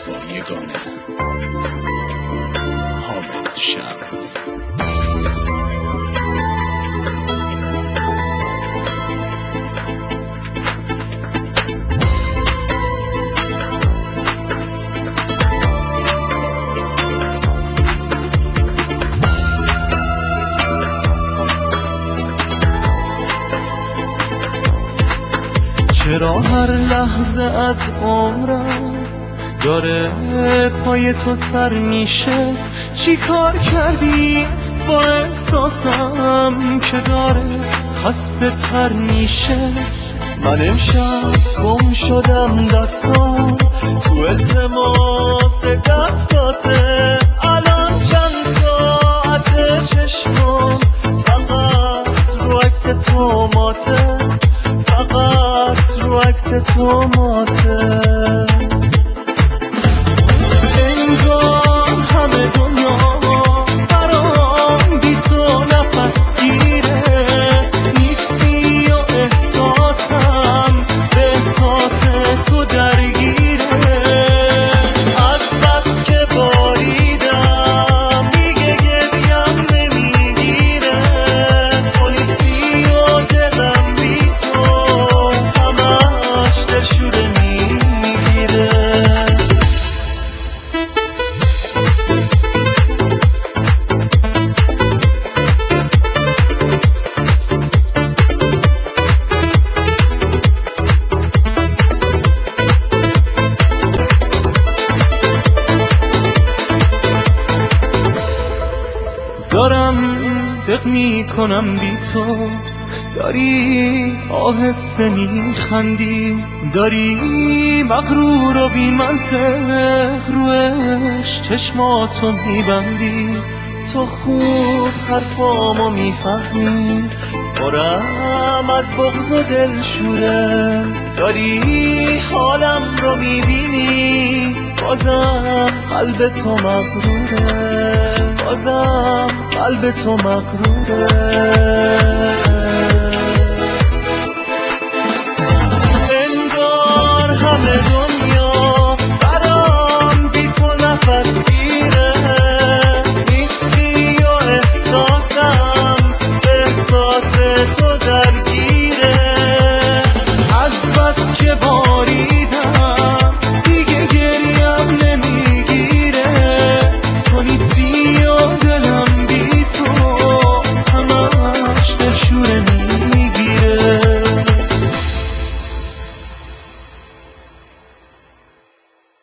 با یگانه حامد شمس. چرا هر لحظه از عمرم داره پای تو سر میشه؟ چی کار کردی با احساسم که داره خسته تر میشه؟ من امشب گم شدم دستام تو التماس دستاته، الان چند ساعت چشمام فقط رو عکس تو ماته، فقط رو عکس تو ماته. انگار همه دنیا برام بی تو نفس گیره، نیستی و احساسم به احساس تو درگیره. از بس که باریدم دیگه گریم نمیگیره، تو نیستی و دلم بی تو همش دلشوره میگیره. دارم دق میکنم بی تو، داری آهسته میخندی، داری مغرور و بی منطق روش چشماتو میبندی. تو خوب حرفامو میفهمی، پرم از بغض و دلشوره، داری حالم رو میبینی، بازم قلب تو مغروره، بازم قلب تو مغروره.